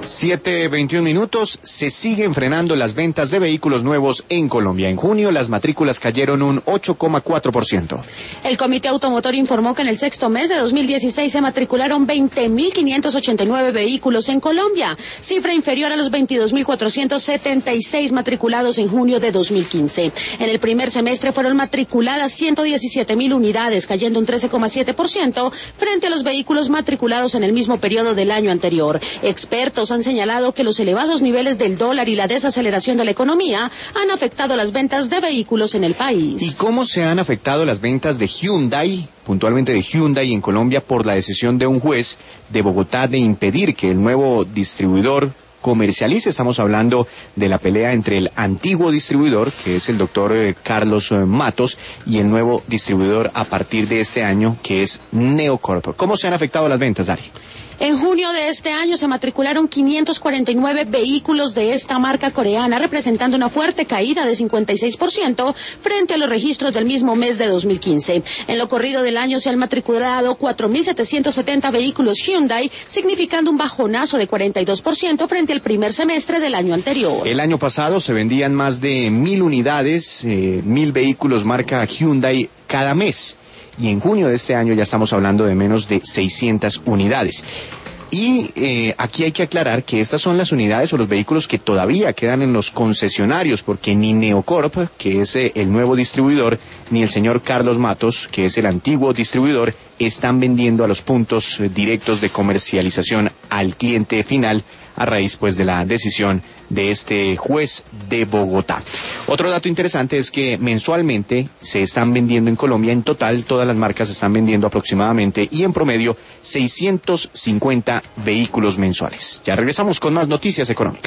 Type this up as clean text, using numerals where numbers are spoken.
7:21. Se siguen frenando las ventas de vehículos nuevos en Colombia. En junio las matrículas cayeron un 8,4%. El Comité Automotor informó que en el sexto mes de 2016 se matricularon 20.589 vehículos en Colombia, cifra inferior a los 22.476 matriculados en junio de 2015. En el primer semestre fueron matriculadas 117.000 unidades, cayendo un 13,7% frente a los vehículos matriculados en el mismo periodo del año anterior. Expertos han señalado que los elevados niveles del dólar y la desaceleración de la economía han afectado las ventas de vehículos en el país. ¿Y cómo se han afectado las ventas de Hyundai, puntualmente de Hyundai en Colombia, por la decisión de un juez de Bogotá de impedir que el nuevo distribuidor comercialice? Estamos hablando de la pelea entre el antiguo distribuidor, que es el doctor Carlos Matos, y el nuevo distribuidor a partir de este año, que es Neocorp. ¿Cómo se han afectado las ventas, Dari? En junio de este año se matricularon 549 vehículos de esta marca coreana, representando una fuerte caída de 56% frente a los registros del mismo mes de 2015. En lo corrido del año se han matriculado 4.770 vehículos Hyundai, significando un bajonazo de 42% frente al primer semestre del año anterior. El año pasado se vendían más de 1.000 unidades, 1.000 vehículos marca Hyundai cada mes. Y en junio de este año ya estamos hablando de menos de 600 unidades. Y aquí hay que aclarar que estas son las unidades o los vehículos que todavía quedan en los concesionarios, porque ni Neocorp, que es el nuevo distribuidor, ni el señor Carlos Matos, que es el antiguo distribuidor, están vendiendo a los puntos directos de comercialización al cliente final, a raíz pues de la decisión de este juez de Bogotá. Otro dato interesante es que mensualmente se están vendiendo en Colombia, en total todas las marcas están vendiendo aproximadamente y en promedio 650 vehículos mensuales. Ya regresamos con más noticias económicas.